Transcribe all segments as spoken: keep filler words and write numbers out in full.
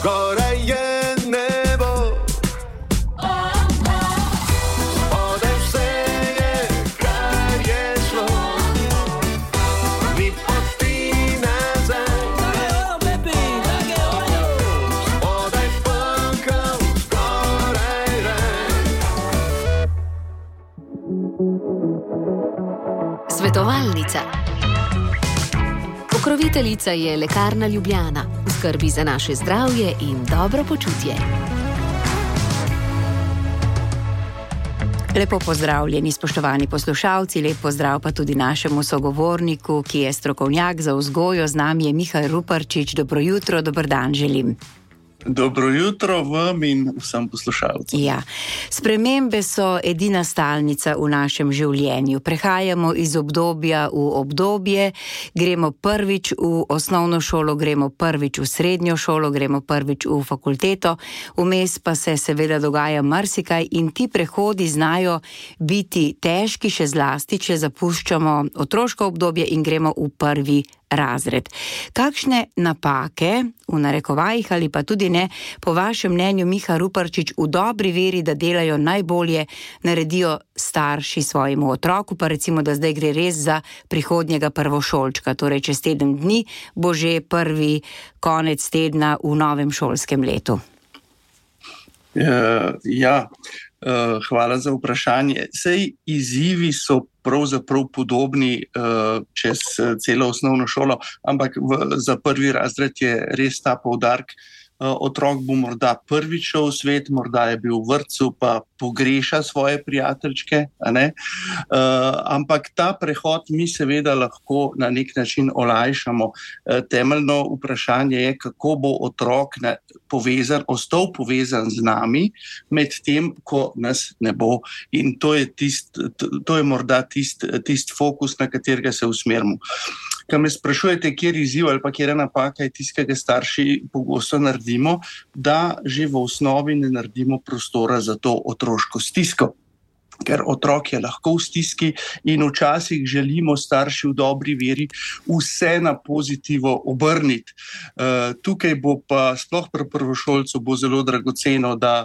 zgoraj je nebo, spodaj vse je, kar je šlo, ni poti nazaj, spodaj pekel, zgoraj raj. Svetovalnica. Pokroviteljica je Lekarna Ljubljana, v skrbi za naše zdravje in dobro počutje. Lepo pozdravljeni, spoštovani poslušalci, lep pozdrav pa tudi našemu sogovorniku, ki je strokovnjak za vzgojo. Z nami je Miha Ruparčič. Dobro jutro, dober dan želim. Dobro jutro vam in vsem poslušalcem. Ja. Spremembe so edina stalnica v našem življenju. Prehajamo iz obdobja v obdobje, gremo prvič v osnovno šolo, gremo prvič v srednjo šolo, gremo prvič v fakulteto, vmes pa se seveda dogaja marsikaj in ti prehodi znajo biti težki, še zlasti, če zapuščamo otroško obdobje in gremo v prvi razred. Kakšne napake, v narekovajih ali pa tudi ne, po vašem mnenju, Miha Ruparčič, v dobri veri, da delajo najbolje, naredijo starši svojemu otroku, pa recimo, da zdaj gre res za prihodnjega prvošolčka, torej čez teden dni bo že prvi konec tedna v novem šolskem letu? Uh, ja, uh, hvala za vprašanje. Sej izzivi so pravzaprav podobni uh, čez celo osnovno šolo, ampak v, za prvi razred je res ta poudarek. Uh, otrok bo morda prvič šel v svet, morda je bil v vrtcu, pa pogreša svoje prijateljčke, a ne? Uh, ampak ta prehod mi seveda lahko na nek način olajšamo. Uh, temeljno vprašanje je, kako bo otrok na, povezan, ostal povezan z nami, med tem, ko nas ne bo. In to je, tist, to je morda tisti tist fokus, na katerega se usmerimo. Kaj me sprašujete, kjer izziv ali pa kjer napaka je tiskega starši pogosto naredimo, da že v osnovi ne naredimo prostora za to otroško stisko. Ker otrok je lahko v stiski in včasih želimo starši v dobri veri vse na pozitivo obrniti. Uh, tukaj bo pa sploh pri prvošolcu bo zelo dragoceno, da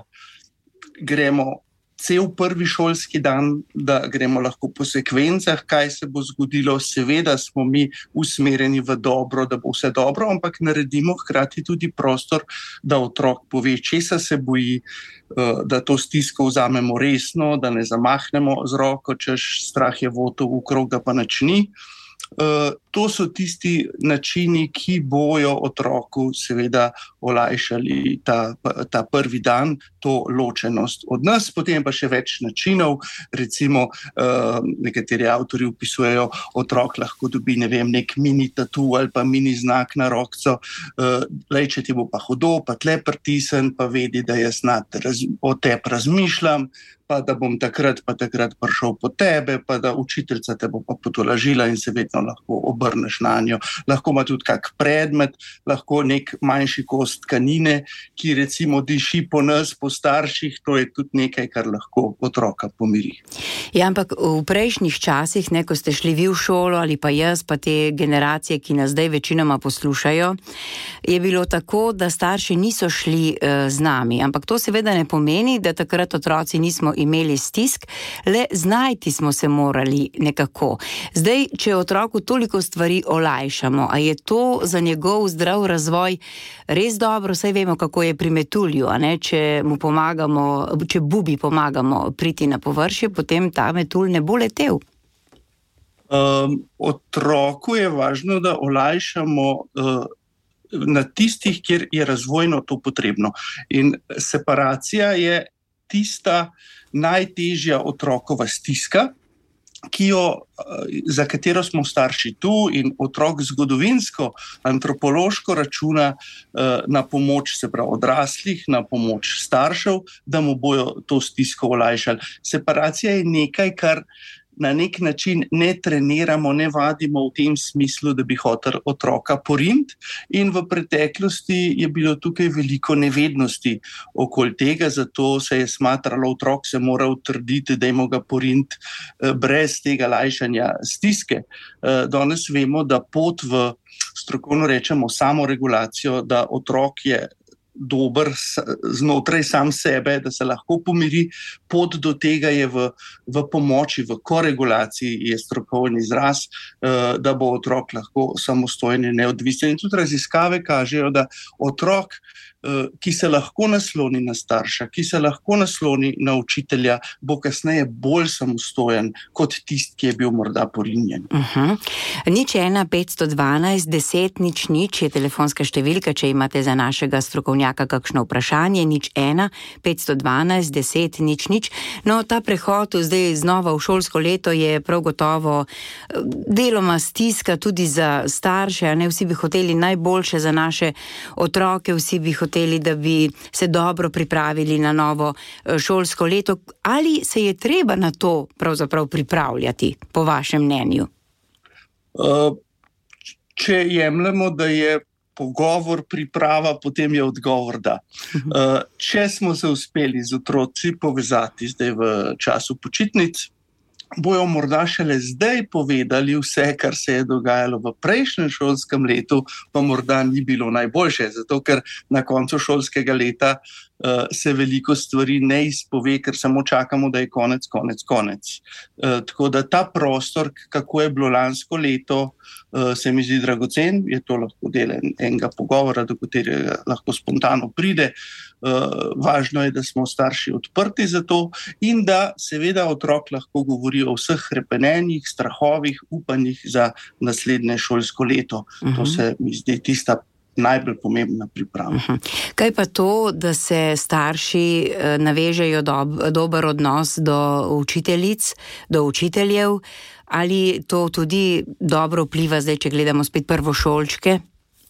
gremo cel prvi šolski dan, da gremo lahko po sekvencah, kaj se bo zgodilo. Seveda smo mi usmerjeni v dobro, da bo vse dobro, ampak naredimo hkrati tudi prostor, da otrok pove, česa se boji, da to stisko vzamemo resno, da ne zamahnemo z roko, češ strah je votov v krog, ga pa nič ni. Uh, to so tisti načini, ki bojo otroku seveda olajšali ta, ta prvi dan, to ločenost od nas. Potem pa še več načinov, recimo uh, nekateri avtorji opisujejo, otrok lahko dobi, ne vem, nek mini tatu ali pa mini znak na rokco, uh, lej, če ti bo pa hudo, pa tle pritisn, pa vedi, da jaz nad raz, o tebi razmišljam, pa da bom takrat pa takrat prišel po tebe, pa da učiteljica te bo pa potolažila in se vedno lahko obrneš na njo. Lahko ima tudi kak predmet, lahko nek manjši kos tkanine, ki recimo diši po nas, po starših, to je tudi nekaj, kar lahko otroka pomiri. Ja, ampak v prejšnjih časih, ne, ko ste šli vi v šolo ali pa jaz, pa te generacije, ki nas zdaj večinoma poslušajo, je bilo tako, da starši niso šli uh, z nami, ampak to seveda ne pomeni, da takrat otroci nismo imeli stisk, le znajti smo se morali nekako. Zdaj, če otroku toliko stvari olajšamo, a je to za njegov zdrav razvoj res dobro? Saj vemo, kako je pri metulju, a ne? Če mu pomagamo, če bubi pomagamo priti na površje, potem ta metulj ne bo letel. Um, otroku je važno, da olajšamo uh, na tistih, kjer je razvojno to potrebno. In separacija je tista najtežja otrokova stiska, ki jo, za katero smo starši tu, in otrok zgodovinsko, antropološko računa na pomoč, se pravi odraslih, na pomoč staršev, da mu bojo to stisko olajšali. Separacija je nekaj, kar na nek način ne treniramo, ne vadimo v tem smislu, da bi hotel otroka porint, in v preteklosti je bilo tukaj veliko nevednosti okoli tega, zato se je smatralo, otrok se mora utrditi, da ima ga porint brez tega lajšanja stiske. Danes vemo, da pot v, strokovno rečemo, samoregulacijo, da otrok je dober znotraj sam sebe, da se lahko pomiri. Pot do tega je v, v pomoči, v koregulaciji, je strokovni izraz, da bo otrok lahko samostojen in neodvisen. In tudi raziskave kažejo, da otrok, ki se lahko nasloni na starša, ki se lahko nasloni na učitelja, bo kasneje bolj samostojen kot tisti, ki je bil morda porinjen. Uh-huh. Nič ena, petsto dvanajst, deset, nič nič je telefonska številka, če imate za našega strokovnjaka kakšno vprašanje, nič ena, petsto dvanajst, deset, nič nič. No, ta prehod zdaj znova v šolsko leto je prav gotovo deloma stiska tudi za starše, ne vsi bi hoteli najboljše za naše otroke, vsi bi hoteli, da bi se dobro pripravili na novo šolsko leto. Ali se je treba na to pravzaprav pripravljati, po vašem mnenju? Če jemljemo, da je pogovor priprava, potem je odgovor da. Če smo se uspeli z otroci povezati zdaj v času počitnic, bojo morda šele zdaj povedali vse, kar se je dogajalo v prejšnjem šolskem letu, pa morda ni bilo najboljše, zato ker na koncu šolskega leta uh, se veliko stvari ne izpove, ker samo čakamo, da je konec, konec, konec. Uh, tako da ta prostor, kako je bilo lansko leto, uh, se mi zdi dragocen, je to lahko del enega pogovora, do katerega lahko spontano pride. Uh, važno je, da smo starši odprti za to in da seveda otrok lahko govori o vseh hrepenenjih, strahovih, upanjih za naslednje šolsko leto. Uh-huh. To se mi zdi tista najbolj pomembna priprava. Uh-huh. Kaj pa to, da se starši navežejo dob, dober odnos do učiteljic, do učiteljev, ali to tudi dobro vpliva zdaj, če gledamo spet prvošolčke?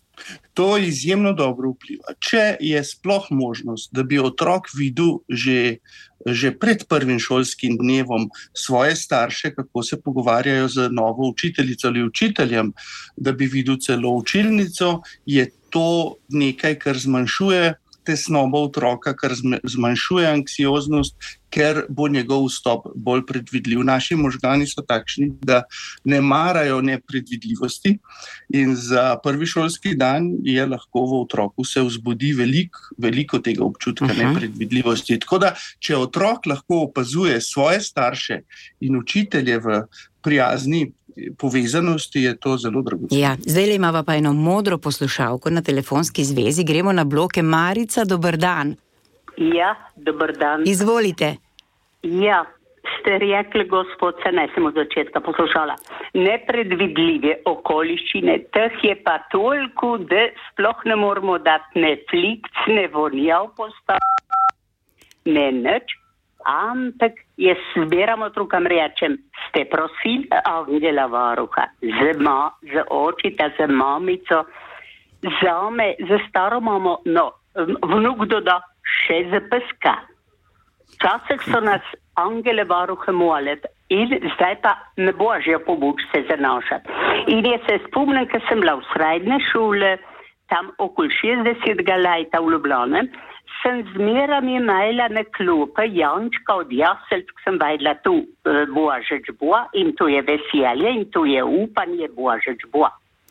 To izjemno dobro vpliva. Če je sploh možnost, da bi otrok videl že, že pred prvim šolskim dnevom svoje starše, kako se pogovarjajo z novo učiteljico ali učiteljem, da bi videl celo učilnico, je to nekaj, kar zmanjšuje tesnobo otroka, kar zmanjšuje anksioznost, ker bo njegov vstop bolj predvidljiv. Naši možgani so takšni, da ne marajo nepredvidljivosti in za prvi šolski dan je lahko v otroku se vzbudi veliko, veliko tega občutka uh-huh. nepredvidljivosti. Tako da, če otrok lahko opazuje svoje starše in učitelje v prijazni povezanosti, je to zelo dragoceno. Ja, zdaj imava pa eno modro poslušalko na telefonski zvezi. Gremo na bloke. Marica, dober dan. Ja, dober dan. Izvolite. Ja, ste rekli, gospod, se ne sem od začetka poslušala. Nepredvidljive okoliščine, teh je pa toliko, da sploh ne moramo dati ne fliks, ne vonjav postaviti, ne nič. Ampak jaz zbiram otrokam rečem, ste prosili angela varuha, z, ma, z očita, z mamico, za me, za staro mamo, no, vnuk doda še za peska. Včasih so nas angele varuhe molili in zdaj pa ne božjo pomoč se zanašati. In jaz se spomnim, ker sem bila v srednje šole, tam okoli šestdesetega leta v Ljubljani, sem zmeram imela na klope Jančka od Jaselc, sem vedela, tu Božič bo in tu je veselje in tu je upanje, Božič bo.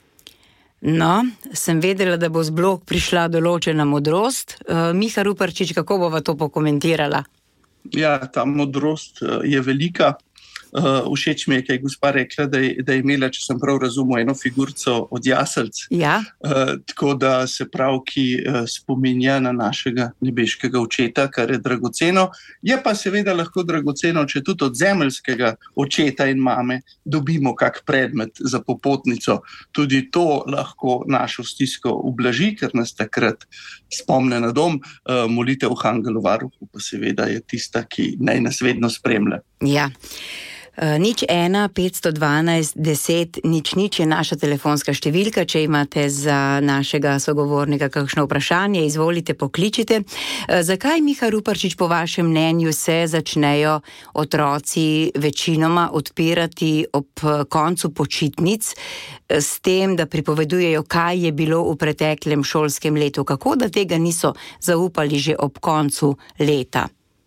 No, sem vedela, da bo z blok prišla določena modrost. Uh, Miha Ruparčič, kako bova to pokomentirala? Ja, ta modrost je velika. Uh, všeč mi je, kaj je gospa rekla, da je, da je imela, če sem prav razumel, eno figurico od Jaselc. Ja. Uh, tako da se prav, ki uh, spominja na našega nebeškega očeta, kar je dragoceno. Je pa seveda lahko dragoceno, če tudi od zemeljskega očeta in mame dobimo kak predmet za popotnico. Tudi to lahko našo stisko ublaži, ker nas takrat spomne na dom. Uh, molitev Angelu varuhu pa seveda je tista, ki naj nas vedno spremlja. Ja. Uh, nič ena, petsto dvanajst, deset, nič nič je naša telefonska številka. Če imate za našega sogovornika kakšno vprašanje, izvolite, pokličite. Uh, zakaj, Miha Ruparčič, po vašem mnenju se začnejo otroci večinoma odpirati ob koncu počitnic s tem, da pripovedujejo, kaj je bilo v preteklem šolskem letu? Kako da tega niso zaupali že ob koncu leta?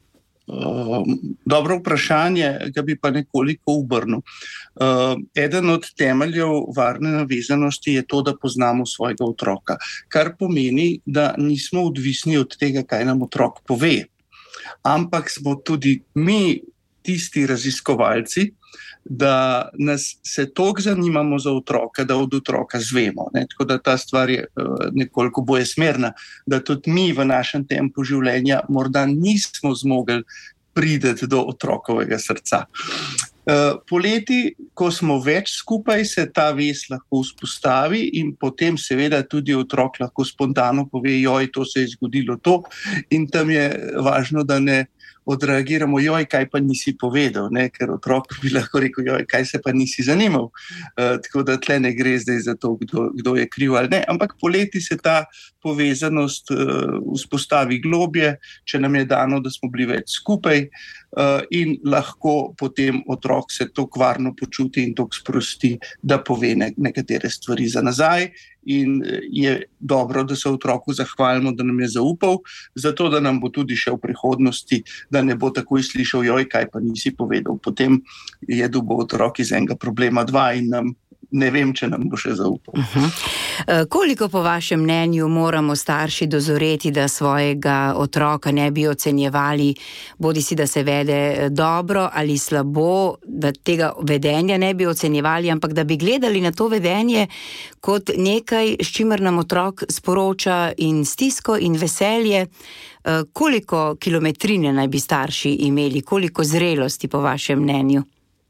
Uh, dobro vprašanje, ga bi pa nekoliko obrnil. Uh, eden od temeljev varne navezanosti je to, da poznamo svojega otroka, kar pomeni, da nismo odvisni od tega, kaj nam otrok pove, ampak smo tudi mi tisti raziskovalci, da nas se toliko zanimamo za otroka, da od otroka zvemo. Ne? Tako da ta stvar je uh, nekoliko bojesmerna, da tudi mi v našem tempu življenja morda nismo zmogli prideti do otrokovega srca. Uh, poleti, ko smo več skupaj, se ta vez lahko vzpostavi in potem seveda tudi otrok lahko spontano pove, joj, to se je zgodilo to, in tam je važno, da ne odreagiramo, joj, kaj pa nisi povedal, ne? Ker otrok bi lahko rekel, joj, kaj se pa nisi zanimal. Uh, tako da tle ne gre zdaj za to, kdo, kdo je kriv ali ne, ampak poleti se ta povezanost uh, vzpostavi globje, če nam je dano, da smo bili več skupaj uh, in lahko potem otrok se toliko varno počuti in toliko sprosti, da pove ne, nekatere stvari za nazaj. In je dobro, da se otroku zahvalimo, da nam je zaupal, zato da nam bo tudi še v prihodnosti, da ne bo takoj slišal, joj, kaj pa nisi povedal. Potem je dobil otrok iz enega problema dva in nam ne vem, če nam bo še zaupal. Uh-huh. Koliko po vašem mnenju moramo starši dozoreti, da svojega otroka ne bi ocenjevali, bodi si, da se vede dobro ali slabo, da tega vedenja ne bi ocenjevali, ampak da bi gledali na to vedenje kot nekaj, s čimer nam otrok sporoča in stisko in veselje. Koliko kilometrine naj bi starši imeli, koliko zrelosti po vašem mnenju?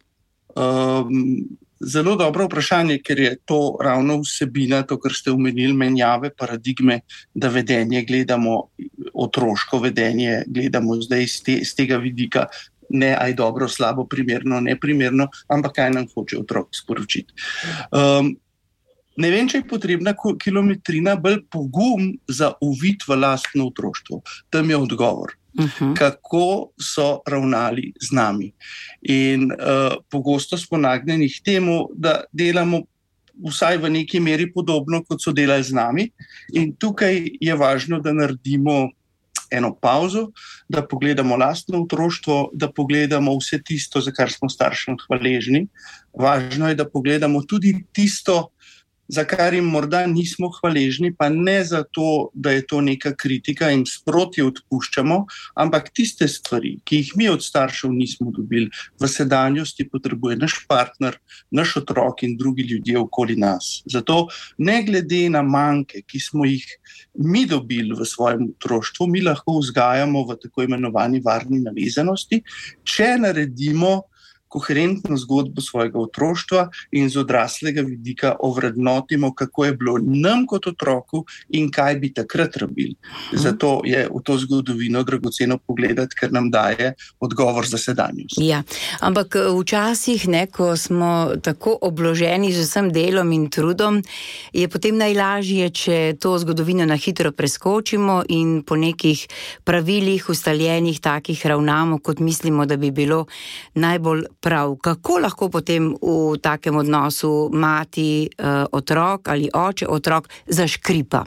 Um... Zelo dobro vprašanje, ker je to ravno vsebina, to, kar ste omenili, menjave paradigme, da vedenje gledamo, otroško vedenje gledamo zdaj z, te, z tega vidika, ne aj dobro, slabo, primerno, neprimerno, ampak kaj nam hoče otrok sporočiti. Um, ne vem, če je potrebna kilometrina, bolj pogum za uvid v lastno otroštvo. Tam je odgovor. Uh-huh. Kako so ravnali z nami. In uh, pogosto smo nagnjeni k temu, da delamo vsaj v neki meri podobno, kot so delali z nami. In tukaj je važno, da naredimo eno pauzo, da pogledamo lastno otroštvo, da pogledamo vse tisto, za kar smo staršem hvaležni. Važno je, da pogledamo tudi tisto, za kar jim morda nismo hvaležni, pa ne zato, da je to neka kritika in sproti odpuščamo, ampak tiste stvari, ki jih mi od staršev nismo dobili, v sedanjosti potrebuje naš partner, naš otrok in drugi ljudje okoli nas. Zato ne glede na manke, ki smo jih mi dobili v svojem otroštvu, mi lahko vzgajamo v tako imenovani varni navezanosti, če naredimo koherentno zgodbo svojega otroštva in z odraslega vidika ovrednotimo, kako je bilo nam kot otroku in kaj bi takrat rabili. Zato je v to zgodovino dragoceno pogledati, ker nam daje odgovor za sedanjost. Ja, ampak včasih, ne, ko smo tako obloženi z vsem delom in trudom, je potem najlažje, če to zgodovino na hitro preskočimo in po nekih pravilih ustaljenih takih ravnamo, kot mislimo, da bi bilo najbolj prav. Kako lahko potem v takem odnosu mati, uh, otrok ali oče, otrok zaškripa?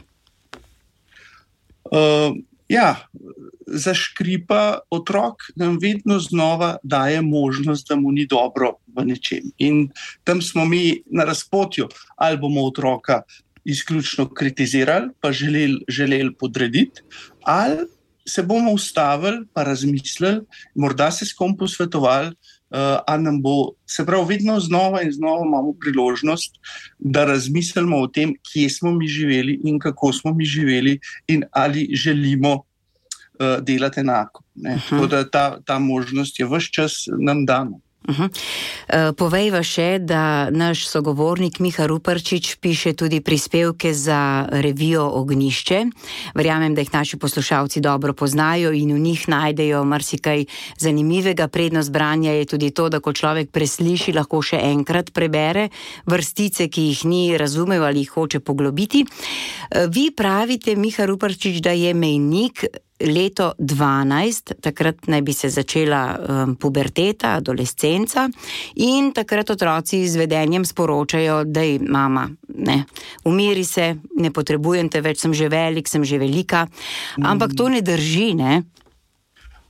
Uh, ja, zaškripa otrok nam vedno znova daje možnost, da mu ni dobro v nečem. In tam smo mi na razpotju, ali bomo otroka izključno kritizirali, pa želeli, želeli podrediti, ali se bomo ustavili, pa razmislili, morda se s kom posvetovali, Uh, a nam bo, se pravi, vedno znova in znova imamo priložnost, da razmislimo o tem, kje smo mi živeli in kako smo mi živeli in ali želimo uh, delati enako. Ne? Uh-huh. Tako da ta, ta možnost je ves čas nam dana. Uh-huh. Uh, povejva še, da naš sogovornik Miha Ruparčič piše tudi prispevke za revijo Ognjišče. Verjamem, da jih naši poslušalci dobro poznajo in v njih najdejo marsikaj zanimivega. Prednost branja je tudi to, da ko človek presliši, lahko še enkrat prebere vrstice, ki jih ni razumel ali jih hoče poglobiti. Uh, vi pravite, Miha Ruparčič, da je mejnik leto dvanajst, takrat naj bi se začela um, puberteta, adolescenca in takrat otroci z vedenjem sporočajo, daj mama, ne, umiri se, ne potrebujem te več, sem že velik, sem že velika, ampak to ne drži, ne?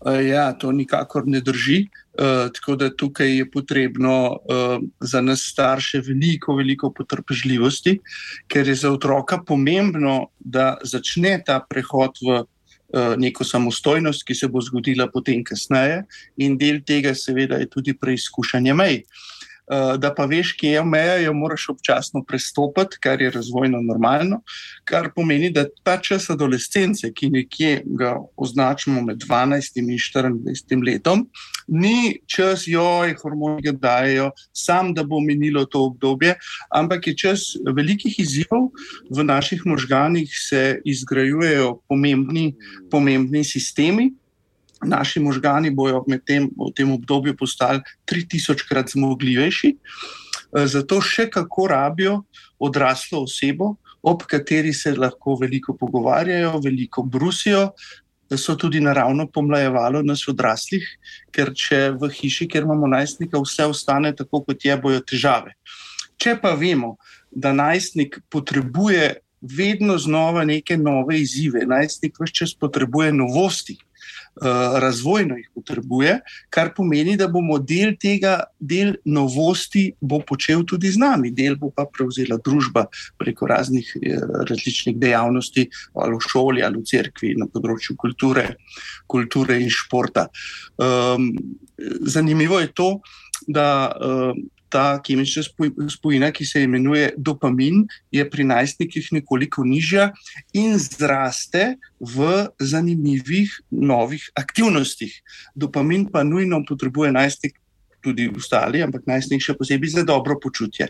Ja, to nikakor ne drži, uh, tako da tukaj je potrebno uh, za nas starše veliko, veliko potrpežljivosti, ker je za otroka pomembno, da začne ta prehod v uh, neko samostojnost, ki se bo zgodila potem kasneje, in del tega seveda je tudi preizkušanje mej. Da pa veš, kje je meja, jo moraš občasno prestopati, kar je razvojno normalno, kar pomeni, da ta čas adolescence, ki nekje ga označimo med dvanajstim in štiriindvajsetim letom, ni čas, joj, hormoni ga dajejo, sam da bo minilo to obdobje, ampak je čas velikih izzivov. V naših možganih se izgrajujejo pomembni, pomembni sistemi. Naši možgani bojo med tem, v tem obdobju postali tri tisočkrat zmogljivejši, zato še kako rabijo odraslo osebo, ob kateri se lahko veliko pogovarjajo, veliko brusijo, so tudi naravno pomlajevalo nas odraslih, ker če v hiši, kjer imamo najstnika, vse ostane tako, kot je, bojo težave. Če pa vemo, da najstnik potrebuje vedno znova neke nove izzive, najstnik ves čas potrebuje novosti, razvojno jih potrebuje, kar pomeni, da bomo del tega, del novosti bo počel tudi z nami, del bo pa prevzela družba preko raznih različnih dejavnosti, ali v šoli, ali v cerkvi, na področju kulture, kulture in športa. Um, zanimivo je to, da um, ta kemična spojina, ki se imenuje dopamin, je pri najstnikih nekoliko nižja in zraste v zanimivih novih aktivnostih. Dopamin pa nujno potrebuje najstnik, tudi ostali, ampak najstnik še posebej za dobro počutje.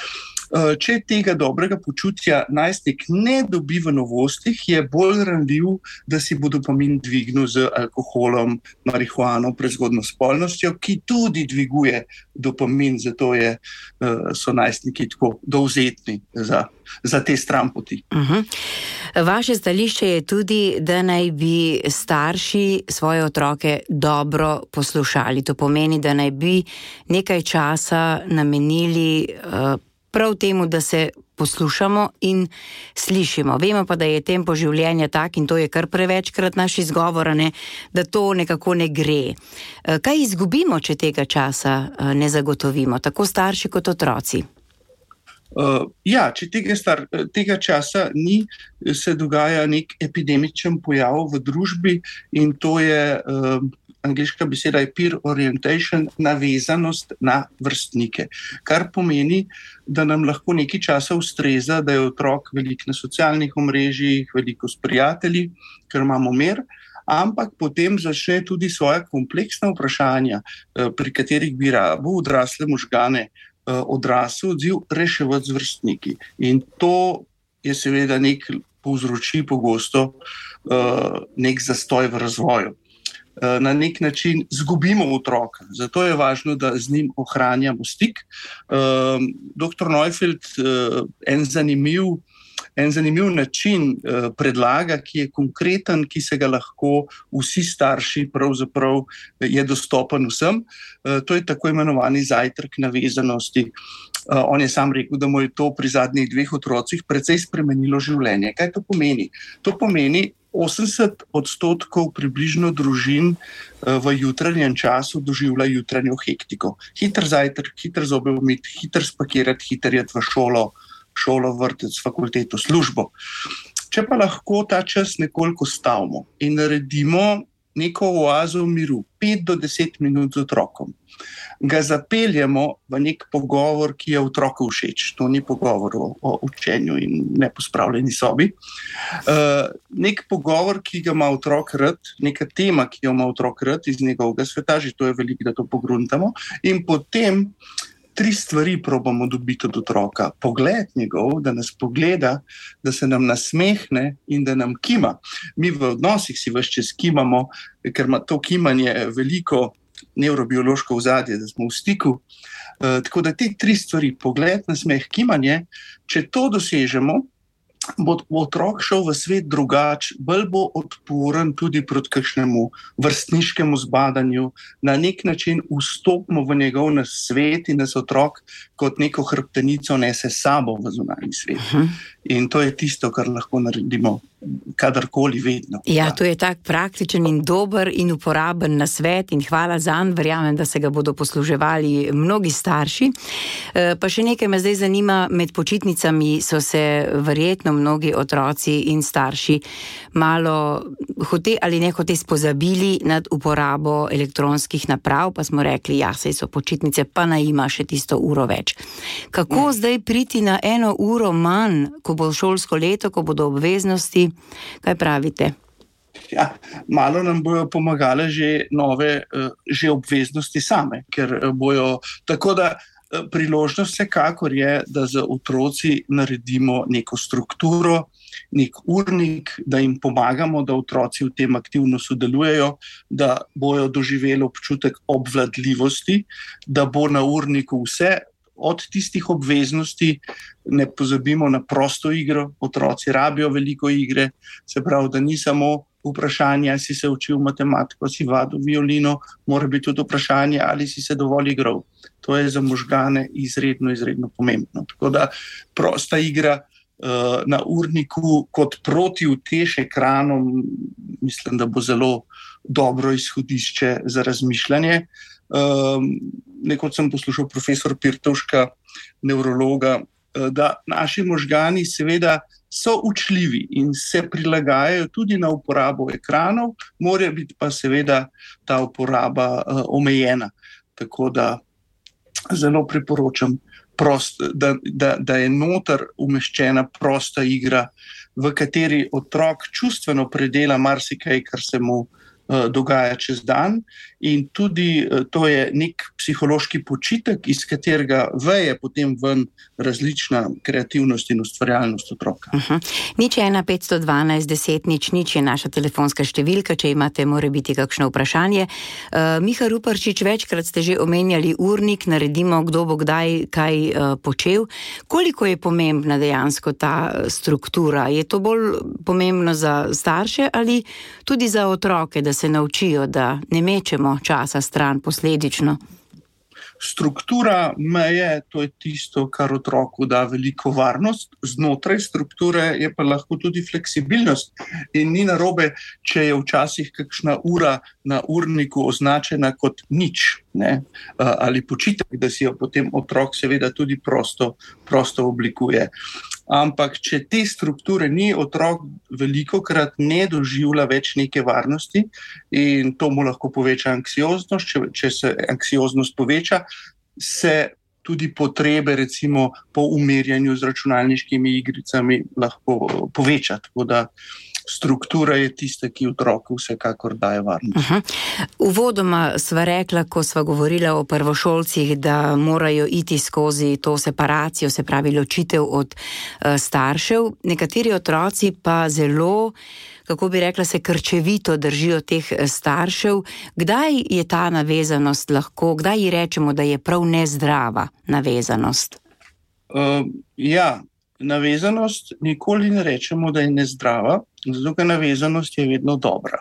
Če tega dobrega počutja najstnik ne dobi v novostih, je bolj ranljiv, da si bo dopamin dvignil z alkoholom, marihuano, prezgodno spolnostjo, ki tudi dviguje dopamin, zato je, so najstniki tako dovzetni za, za te stranpoti. Uh-huh. Vaše stališče je tudi, da naj bi starši svoje otroke dobro poslušali. To pomeni, da naj bi nekaj časa namenili uh, prav temu, da se poslušamo in slišimo. Vemo pa, da je tempo življenja tak, in to je kar prevečkrat naš izgovor, ne, da to nekako ne gre. Kaj izgubimo, če tega časa ne zagotovimo, tako starši kot otroci? Uh, ja, če tega, star, tega časa ni, se dogaja nek epidemičen pojav v družbi, in to je uh, angleška beseda je peer orientation, navezanost na vrstnike, kar pomeni, da nam lahko nekaj časa ustreza, da je otrok veliko na socialnih omrežjih, veliko s prijatelji, ker imamo mir, ampak potem začne tudi svoja kompleksna vprašanja, pri katerih bi rabil odrasle možgane, odrasel odziv reševati z vrstniki. In to je seveda nek povzroči pogosto nek zastoj v razvoju. Na nek način zgubimo otroka. Zato je važno, da z njim ohranjamo stik. Doktor Neufeld en zanimiv, en zanimiv način predlaga, ki je konkreten, ki se ga lahko vsi starši, pravzaprav je dostopen vsem. To je tako imenovani zajtrk navezanosti. On je sam rekel, da mu je to pri zadnjih dveh otrocih precej spremenilo življenje. Kaj to pomeni? To pomeni, osemdeset odstotkov približno družin v jutranjem času doživlja jutranjo hektiko. Hiter zajtrk, hiter zobe umiti, hiter spakirati, hiter iti v šolo, šolo, vrtec, fakulteto, službo. Če pa lahko ta čas nekoliko stavimo in naredimo neko oazo miru, pet do deset minut z otrokom, ga zapeljemo v nek pogovor, ki je otroku všeč. To ni pogovor o, o učenju in nepospravljeni sobi. Uh, nek pogovor, ki ga ima otrok rad, neka tema, ki jo ima otrok rad iz njegovega sveta, že to je veliko, da to pogruntamo, in potem tri stvari probamo dobiti od otroka. Pogled njegov, da nas pogleda, da se nam nasmehne in da nam kima. Mi v odnosih si ves čas kimamo, ker ima to kimanje veliko nevrobiološko ozadje, da smo v stiku. Uh, tako da te tri stvari, pogled, nasmeh, kimanje, če to dosežemo, bo otrok šel v svet drugač, bolj bo odporen tudi proti kakšnemu vrstniškemu zbadanju, na nek način vstopimo v njegov nas svet in nas otrok kot neko hrbtenico nese sabo v zunanji svet. Uh-huh. In to je tisto, kar lahko naredimo kadarkoli, vedno. Ja, to je tak praktičen in dober in uporaben nasvet in hvala zanj, verjamem, da se ga bodo posluževali mnogi starši. Pa še nekaj me zdaj zanima, med počitnicami so se verjetno mnogi otroci in starši malo hote ali ne hote spozabili nad uporabo elektronskih naprav, pa smo rekli, ja, saj so počitnice, pa naj ima še tisto uro več. Kako zdaj priti na eno uro manj, ko bo šolsko leto, ko bodo obveznosti? Kaj pravite? Ja, malo nam bojo pomagale že nove, že obveznosti same, ker bojo, tako da priložnost vsekakor je, da za otroci naredimo neko strukturo, nek urnik, da jim pomagamo, da otroci v tem aktivno sodelujejo, da bojo doživeli občutek obvladljivosti, da bo na urniku vse, od tistih obveznosti, ne pozabimo na prosto igro, otroci rabijo veliko igre, se pravi, da ni samo vprašanje, ali si se učil matematiko, si vadil violino, mora biti tudi vprašanje, ali si se dovolj igral. To je za možgane izredno, izredno pomembno. Tako da prosta igra uh, na urniku kot protiutež ekranom, mislim, da bo zelo dobro izhodišče za razmišljanje. Um, nekoč sem poslušal profesor Pirtovška, nevrologa, da naši možgani seveda so učljivi in se prilagajajo tudi na uporabo ekranov, mora biti pa seveda ta uporaba uh, omejena. Tako da zelo priporočam, prost, da, da, da je noter umeščena prosta igra, v kateri otrok čustveno predela marsikaj, kar se mu dogaja čez dan, in tudi to je nek psihološki počitek, iz katerega veje potem ven različna kreativnost in ustvarjalnost otroka. Uh-huh. Nič ena petsto dvanajst deset nič nič je naša telefonska številka, če imate more biti kakšno vprašanje. Uh, Miha Ruparčič, večkrat ste že omenjali urnik, naredimo kdo bo kdaj kaj uh, počel. Koliko je pomembna dejansko ta struktura? Je to bolj pomembno za starše ali tudi za otroke, da se naučijo, da ne mečemo časa stran posledično? Struktura meje, to je tisto, kar otroku da veliko varnost. Znotraj strukture je pa lahko tudi fleksibilnost. In ni narobe, če je včasih kakšna ura na urniku označena kot nič, ne? Ali počitek, da si jo potem otrok seveda tudi prosto, prosto oblikuje. Ampak če te strukture ni, otrok velikokrat ne doživlja več neke varnosti in to mu lahko poveča anksioznost. Če, če se anksioznost poveča, se tudi potrebe recimo po umirjanju z računalniškimi igricami lahko poveča. Tako da struktura je tista, ki otroku vsekakor daje varnost. Uh-huh. Uvodoma sva rekla, ko sva govorila o prvošolcih, da morajo iti skozi to separacijo, se pravi ločitev od uh, staršev. Nekateri otroci pa zelo, kako bi rekla, se krčevito držijo teh staršev. Kdaj je ta navezanost lahko, kdaj ji rečemo, da je prav nezdrava navezanost? Uh, ja, navezanost nikoli ne rečemo, da je nezdrava, zato ker navezanost je vedno dobra.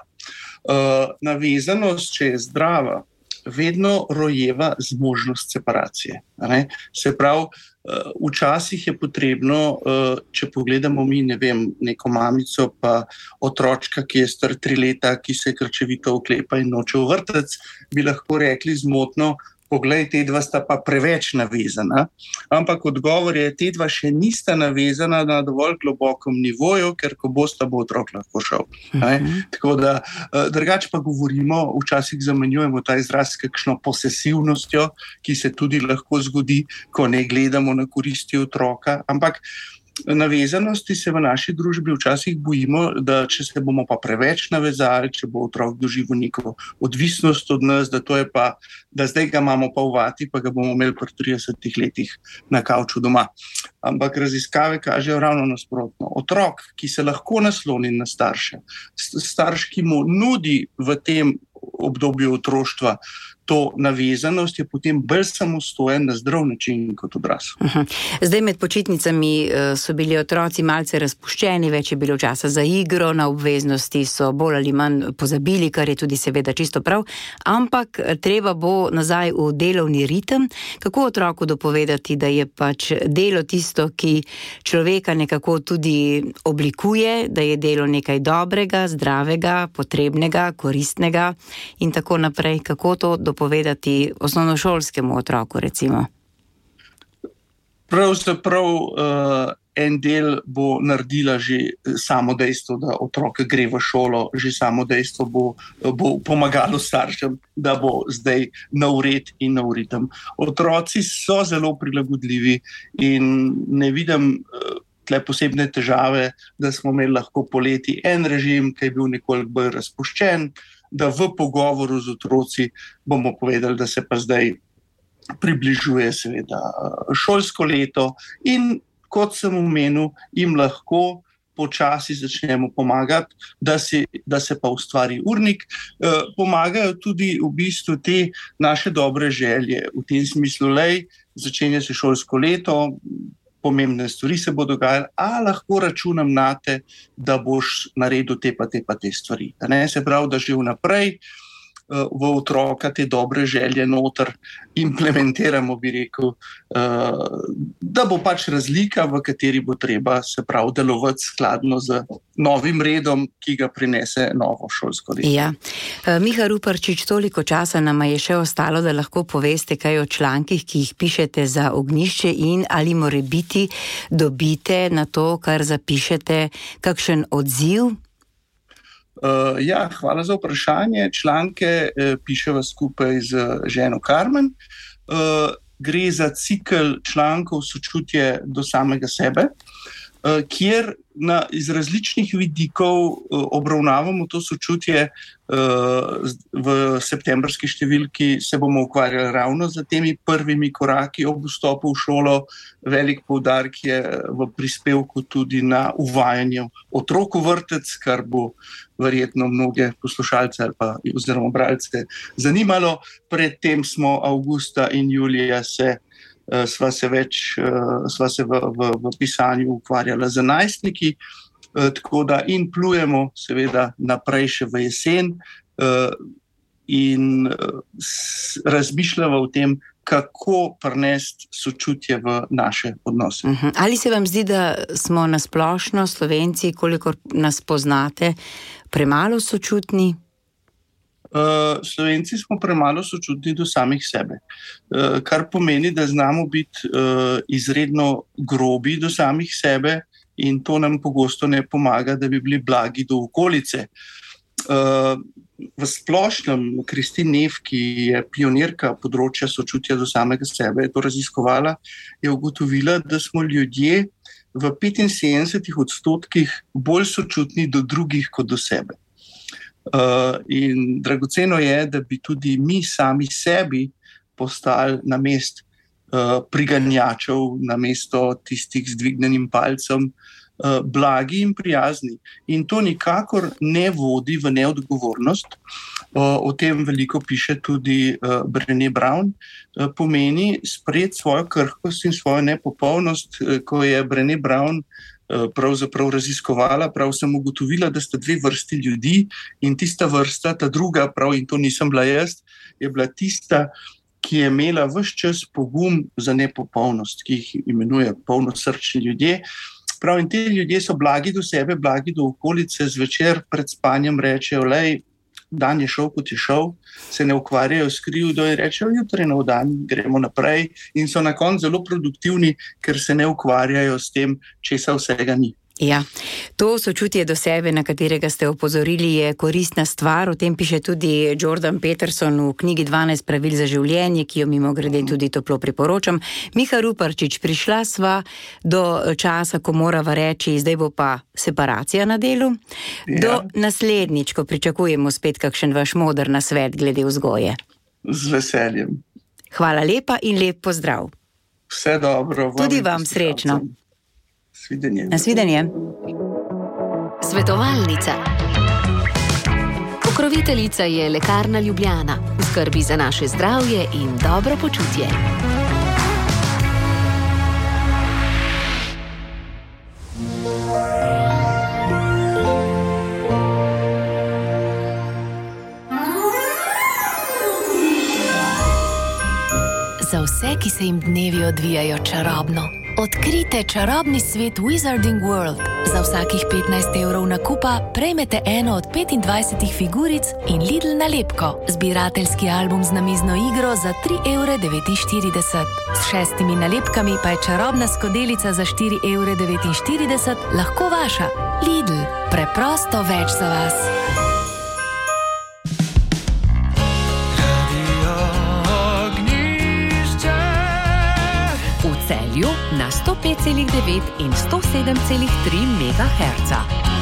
Uh, navezanost, če je zdrava, vedno rojeva zmožnost separacije. Ne? Se pravi, uh, včasih je potrebno, uh, če pogledamo mi, ne vem, neko mamico pa otročka, ki je star tri leta, ki se krčevito oklepa in noče v vrtec, bi lahko rekli zmotno, poglej, te dva sta pa preveč navezana, ampak odgovor je, te dva še nista navezana na dovolj globokem nivoju, ker ko bosta, bo otrok lahko šel. Uh-huh. Tako da, drugače pa govorimo, včasih zamenjujemo ta izraz s kakšno posesivnostjo, ki se tudi lahko zgodi, ko ne gledamo na koristi otroka, ampak navezanosti se v naši družbi včasih bojimo, da če se bomo pa preveč navezali, če bo otrok doživel neko odvisnost od nas, da to je pa, da zdaj ga imamo pa v vati, pa ga bomo imeli pri tridesetih letih na kavču doma. Ampak raziskave kažejo ravno nasprotno. Otrok, ki se lahko nasloni na starše, starš, ki mu nudi v tem obdobju otroštva to navezanost, je potem bolj samostojen na zdrav način kot odrasel. Uh-huh. Zdaj med počitnicami so bili otroci malce razpuščeni, več je bilo časa za igro, na obveznosti so bolj ali manj pozabili, kar je tudi seveda čisto prav, ampak treba bo nazaj v delovni ritem. Kako otroku dopovedati, da je pač delo tisto, ki človeka nekako tudi oblikuje, da je delo nekaj dobrega, zdravega, potrebnega, koristnega in tako naprej? Kako to dopovedati osnovnošolskemu otroku, recimo? Pravzaprav uh, en del bo naredila že samo dejstvo, da otrok gre v šolo, že samo dejstvo bo, bo pomagalo staršem, da bo zdaj nov red in nov ritem. Otroci so zelo prilagodljivi in ne vidim uh, tle posebne težave, da smo imeli lahko poleti en režim, ki je bil nekoliko bolj razpuščen, da v pogovoru z otroci bomo povedali, da se pa zdaj približuje seveda šolsko leto in kot sem omenil, jim lahko počasi začnemo pomagati, da, si, da se pa ustvari urnik. E, pomagajo tudi v bistvu te naše dobre želje, v tem smislu, lej, začenja se šolsko leto, pomembne stvari se bo dogajali, a lahko računam na te, da boš naredil te pa te pa te stvari. Ne? Se pravi, da že vnaprej v otroka te dobre želje noter implementiramo, bi rekel, da bo pač razlika, v kateri bo treba se prav delovati skladno z novim redom, ki ga prinese novo šolsko leto. Ja. Miha Ruparčič, toliko časa nama je še ostalo, da lahko poveste kaj o člankih, ki jih pišete za Ognjišče in ali morebiti dobite na to, kar zapišete, kakšen odziv? Uh, ja, hvala za vprašanje. Članke uh, piševa skupaj z ženo Karmen. Uh, gre za cikel člankov Sočutje do samega sebe, uh, kjer na, iz različnih vidikov uh, obravnavamo to sočutje. Uh, v septembrski številki se bomo ukvarjali ravno z temi prvimi koraki ob vstopu v šolo. Velik poudarek je v prispevku tudi na uvajanje otrok v vrtec, kar bo verjetno mnoge poslušalce ali pa oziroma bralce zanimalo. Predtem smo avgusta in julija se, uh, sva se več uh, sva se v, v, v pisanju ukvarjala z najstniki. Tako da in plujemo seveda naprej še v jesen in razmišljamo o tem, kako prinesti sočutje v naše odnose. Uh-huh. Ali se vam zdi, da smo na splošno Slovenci, kolikor nas poznate, premalo sočutni? Uh, Slovenci smo premalo sočutni do samih sebe, uh, kar pomeni, da znamo biti uh, izredno grobi do samih sebe, in to nam pogosto ne pomaga, da bi bili blagi do okolice. Uh, v splošnem Kristin Neff, ki je pionirka področja sočutja do samega sebe, je to raziskovala, je ugotovila, da smo ljudje v petinsedemdesetih odstotkih bolj sočutni do drugih kot do sebe. Uh, in dragoceno je, da bi tudi mi sami sebi postali na mest priganjačev, namesto tistih z dvignenim palcem, blagi in prijazni. In to nikakor ne vodi v neodgovornost. O tem veliko piše tudi Brené Brown. Pomeni sprejeti svojo krhkost in svojo nepopolnost. Ko je Brené Brown pravzaprav raziskovala, prav sem ugotovila, da sta dve vrsti ljudi in tista vrsta, ta druga, prav in to nisem bila jaz, je bila tista, ki je imela ves čas pogum za nepopolnost, ki jih imenuje polnosrčni ljudje. Prav in te ljudje so blagi do sebe, blagi do okolice, zvečer pred spanjem rečejo, lej, dan je šel, kot je šel, se ne ukvarjajo s krivdo in rečejo, jutri nov dan, gremo naprej in so na koncu zelo produktivni, ker se ne ukvarjajo s tem, česa vsega ni. Ja, to sočutje do sebe, na katerega ste opozorili, je koristna stvar. O tem piše tudi Jordan Peterson v knjigi dvanajst pravil za življenje, ki jo mimogrede tudi toplo priporočam. Miha Ruparčič, prišla sva do časa, ko morava reči, zdaj bo pa separacija na delu. Ja. Do naslednjič, ko pričakujemo spet kakšen vaš moder nasvet glede vzgoje. Z veseljem. Hvala lepa in lep pozdrav. Vse dobro. Tudi vam srečno. Svidenje. Nasvidenje. Svetovalnica. Pokroviteljica je Lekarna Ljubljana, skrbi za naše zdravje in dobro počutje. Za vse, ki se jim dnevi odvijajo čarobno. Odkrite čarobni svet Wizarding World. Za vsakih petnajst evrov nakupa prejmete eno od petindvajsetih figuric in Lidl nalepko. Zbirateljski album z namizno igro za tri evre devetinštirideset. S šestimi nalepkami pa je čarobna skodelica za štiri evre devetinštirideset lahko vaša. Lidl, preprosto več za vas. Celju na sto pet celih devet in sto sedem celih tri megaherca.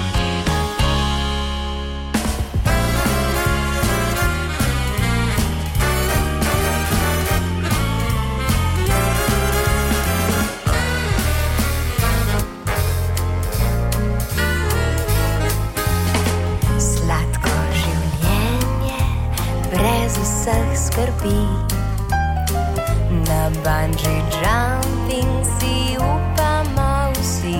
Sladko življenje brez vseh skrbi. Na bungee jumping si upamo vsi.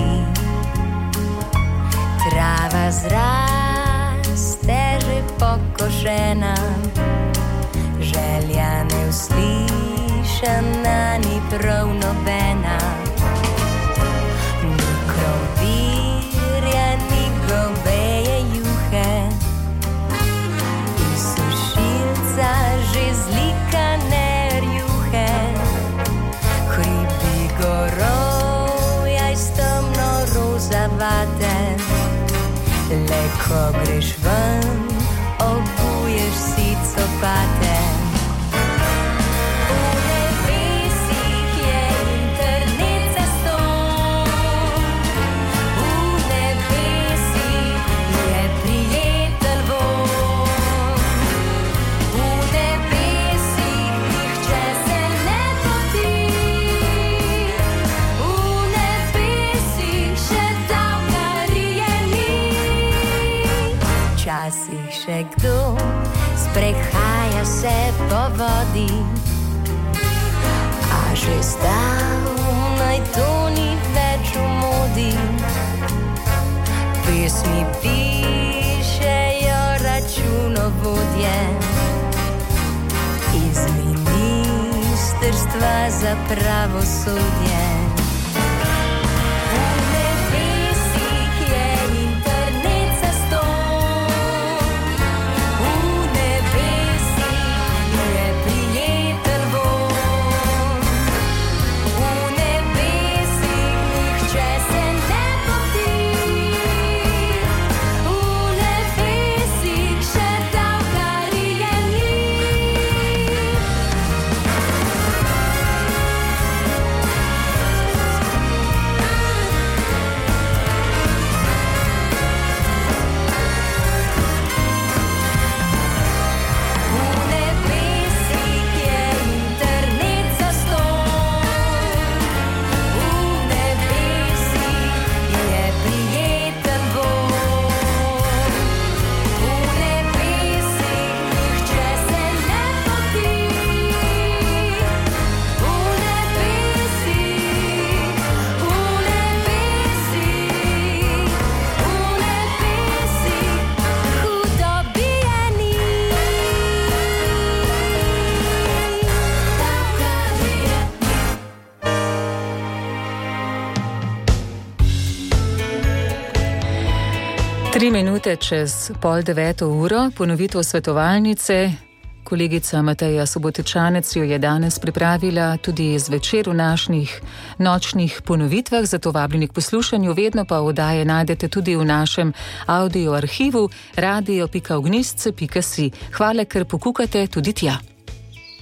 Trava zraste že pokošena, želja neuslišana ni prav nobena. Ni krompirja, ni goveje juhe, iz sušilca že zlikane gorovja iz temno rozavate. Le ko greš ven, obuješ si copate. V nebesih je internet zastonj, v nebesih je prijeten vonj, v nebesih nihče se ne poti. Včasih še kdo sprehaja se po vodi, a že zdavnaj to ni več v modi. Pesmi pišejo računovodje iz ministrstva za pravosodje. Tri minute čez pol deveto uro, ponovitev svetovalnice. Kolegica Mateja Sobotečanec jo je danes pripravila tudi zvečer v naših nočnih ponovitvah, zato vabljeni k poslušanju. Vedno pa oddaje najdete tudi v našem audio arhivu radio pika ognjišče pika si. Hvala, ker pokukate tudi tja.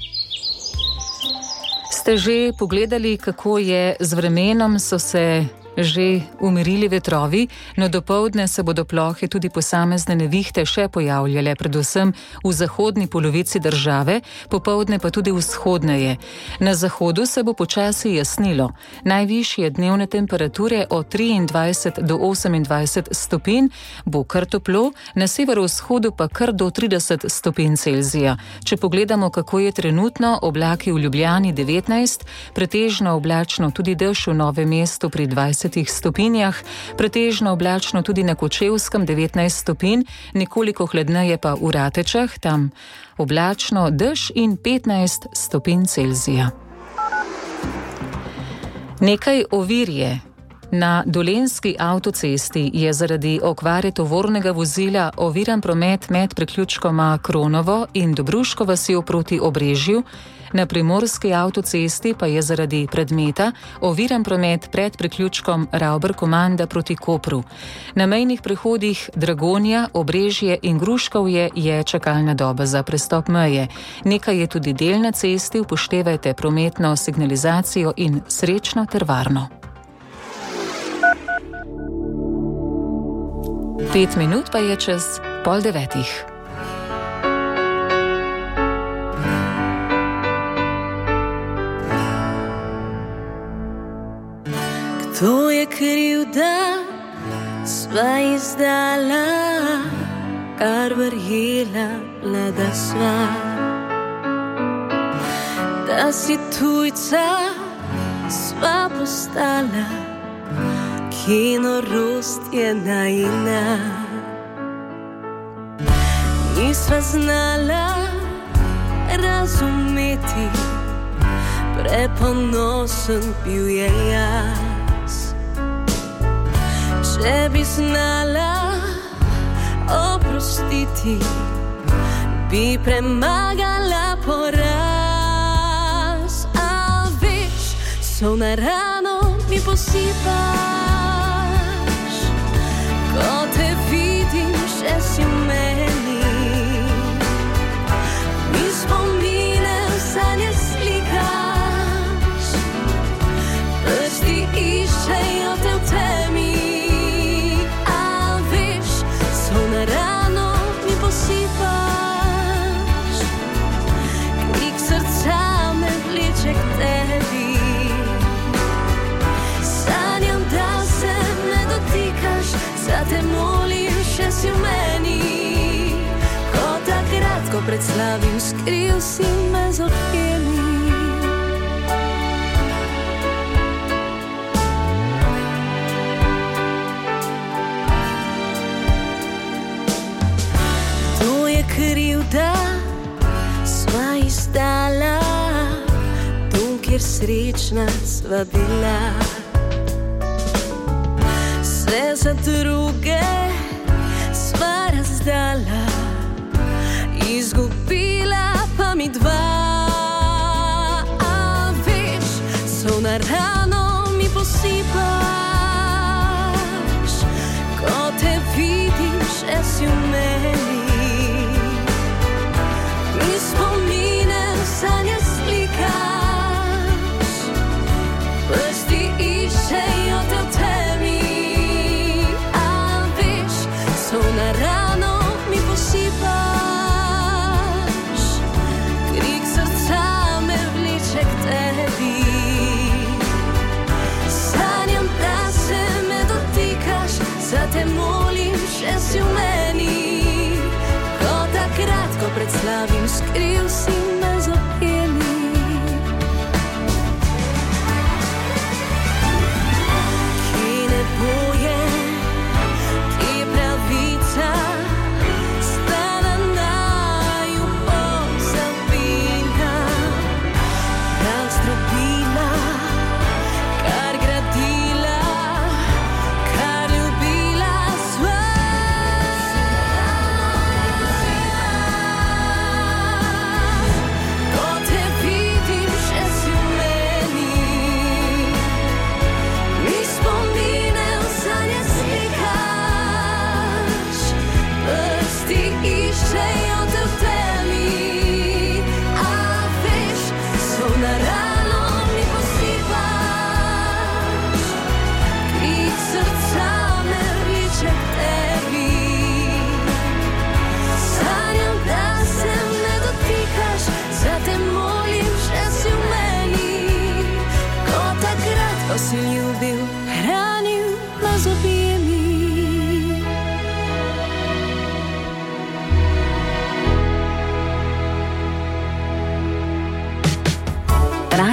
Ste že pogledali, kako je z vremenom? So se že umirili vetrovi, no dopoldne se bodo plohe tudi posamezne nevihte še pojavljale, predvsem v zahodni polovici države, popoldne pa tudi vzhodneje. Na zahodu se bo počasi jasnilo. Najvišje dnevne temperature od triindvajset do osemindvajset stopinj, bo kar toplo, na severovzhodu pa kar do trideset stopinj Celzija. Če pogledamo, kako je trenutno, oblaki v Ljubljani devetnajst, pretežno oblačno tudi dež v Novem mestu pri dvajsetih stopinjah, pretežno oblačno tudi na Kočevskem devetnajst stopinj, nekoliko hladneje pa v Ratečah, tam oblačno dež in petnajst stopinj Celzija. Nekaj ovir je. Na Dolenjski avtocesti je zaradi okvare tovornega vozila oviran promet med priključkoma Kronovo in Dobruško vasjo proti Obrežju, na Primorski avtocesti pa je zaradi predmeta oviran promet pred priključkom Ravber-Komanda proti Kopru. Na mejnih prehodih Dragonja, Obrežje in Gruškovje je čakalna doba za prestop meje. Nekaj je tudi del na cesti, upoštevajte prometno signalizacijo in srečno ter varno. Pet minut pa je čez pol devetih. Kdo je kriv, da sva izdala, kar verjela, da sva, da si tujca sva postala, ki norost je najina. Nisva znala razumeti, preponosen bil je jaz. Če bi znala oprostiti, bi premagala poraz. A veš, sol na rano mi posipaš, ko te vidim, še si v meni. Mi spomine sanje slikaš, prsti iščejo te v temi. Te molim, še si v meni, ko takrat, ko pred slavim skril si me z očmi. Kdo je kriv, da sva izdala dom, kjer srečna sva bila. Vse za druge sva razdala, izgubila pa mi dva. A veš, sol na rano mi posipaš, ko te vidim, še si v meni. Mi spomine sanje slikaš, prsti iščejo te v temi. Na rano mi posipaš, krik srca me vleče k tebi. Sanjam, da se me dotikaš, za te molim, še si v meni, ko takrat, ko pred slavim skril si me z opemi. Ki ne boje, stala naju pozabina, prav zdrobila, kar gradila, kar ljubila sva.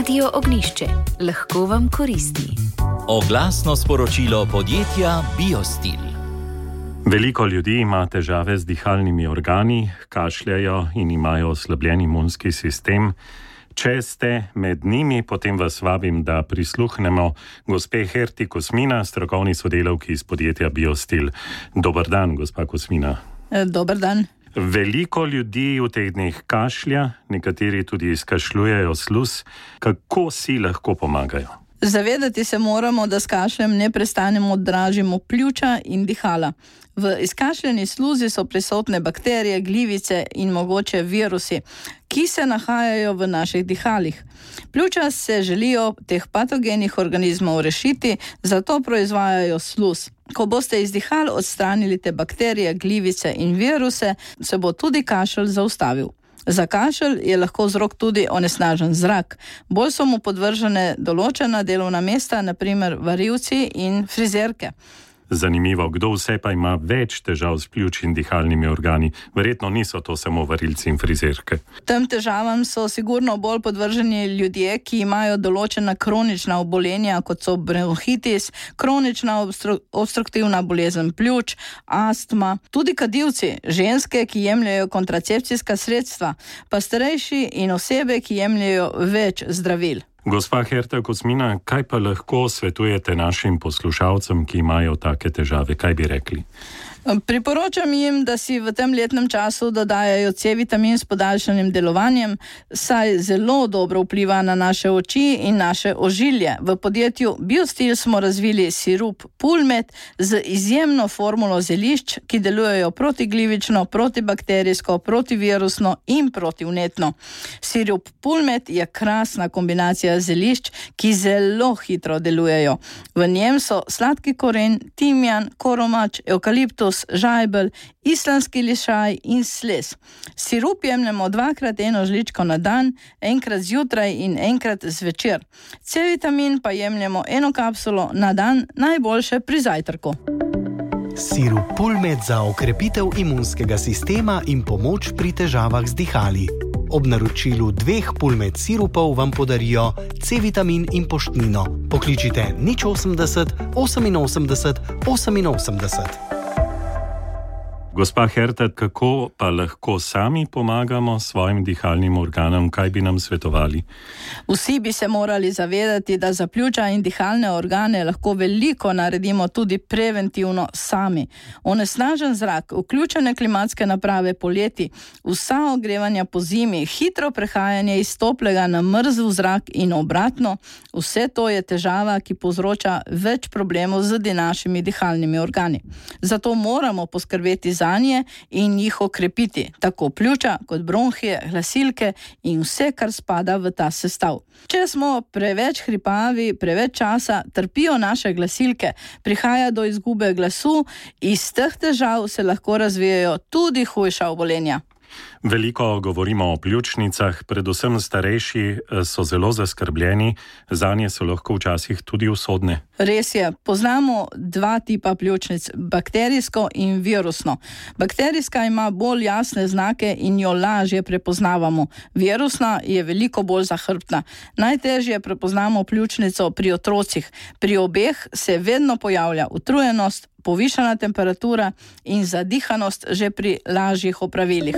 Radio Ognišče. Lahko vam koristi. Oglasno sporočilo podjetja Biostil. Veliko ljudi ima težave z dihalnimi organi, kašljajo in imajo oslabljen imunski sistem. Če ste med njimi, potem vas vabim, da prisluhnemo gospe Herti Kosmina, strokovni sodelavki iz podjetja Biostil. Dober dan, gospa Kosmina. Dober dan. Veliko ljudi v teh dneh kašlja, nekateri tudi izkašljujejo sluz. Kako si lahko pomagajo? Zavedati se moramo, da s kašljem neprestanemo dražimo pljuča in dihala. V izkašljeni sluzi so prisotne bakterije, glivice in mogoče virusi, ki se nahajajo v naših dihalih. Pljuča se želijo teh patogenih organizmov rešiti, zato proizvajajo sluz. Ko boste iz dihal odstranili te bakterije, glivice in viruse, se bo tudi kašelj zaustavil. Za kašelj je lahko vzrok tudi onesnažen zrak. Bolj so mu podvržene določena delovna mesta, na primer varilci in frizerke. Zanimivo, kdo vse pa ima več težav s pljuči in dihalnimi organi? Verjetno niso to samo varilci in frizerke. Tem težavam so sigurno bolj podvrženi ljudje, ki imajo določena kronična obolenja, kot so bronhitis, kronična obstru- obstruktivna bolezen pljuč, astma, tudi kadilci, ženske, ki jemljajo kontracepcijska sredstva, pa starejši in osebe, ki jemljajo več zdravil. Gospa Herta Kosmina, kaj pa lahko svetujete našim poslušalcem, ki imajo take težave? Kaj bi rekli? Priporočam jim, da si v tem letnem času dodajajo C-vitamin s podaljšanim delovanjem, saj zelo dobro vpliva na naše oči in naše ožilje. V podjetju Biostil smo razvili sirup Pulmet z izjemno formulo zelišč, ki delujejo protiglivično, protibakterijsko, protivirusno in protivnetno. Sirup Pulmet je krasna kombinacija zelišč, ki zelo hitro delujejo. V njem so sladki koren, timjan, koromač, evkaliptus, žajbelj, islandski lišaj in sles. Sirup jemljemo dvakrat eno žličko na dan, enkrat zjutraj in enkrat zvečer. C-vitamin pa jemljemo eno kapsulo na dan, najboljše pri zajtrku. Sirup Pulmet za okrepitev imunskega sistema in pomoč pri težavah z dihali. Ob naročilu dveh Pulmet sirupov vam podarijo C-vitamin in poštnino. Pokličite nič osemdeset oseminosemdeset oseminosemdeset. Gospa Herta, kako pa lahko sami pomagamo svojim dihalnim organom? Kaj bi nam svetovali? Vsi bi se morali zavedati, da za pljuča in dihalne organe lahko veliko naredimo tudi preventivno sami. Onesnažen zrak, vključene klimatske naprave poleti, vsa ogrevanja po zimi, hitro prehajanje iz toplega na mrzel zrak in obratno, vse to je težava, ki povzroča več problemov z našimi dihalnimi organi. Zato moramo poskrbeti za nje in jih okrepiti, tako pljuča kot bronhije, glasilke in vse, kar spada v ta sestav. Če smo preveč hripavi, preveč časa, trpijo naše glasilke, prihaja do izgube glasu, iz teh težav se lahko razvijajo tudi hujša obolenja. Veliko govorimo o pljučnicah, predvsem starejši so zelo zaskrbljeni, zanje so lahko včasih tudi usodne. Res je, poznamo dva tipa pljučnic, bakterijsko in virusno. Bakterijska ima bolj jasne znake in jo lažje prepoznavamo. Virusna je veliko bolj zahrbtna. Najtežje prepoznamo pljučnico pri otrocih. Pri obeh se vedno pojavlja utrujenost, povišana temperatura in zadihanost že pri lažjih opravilih.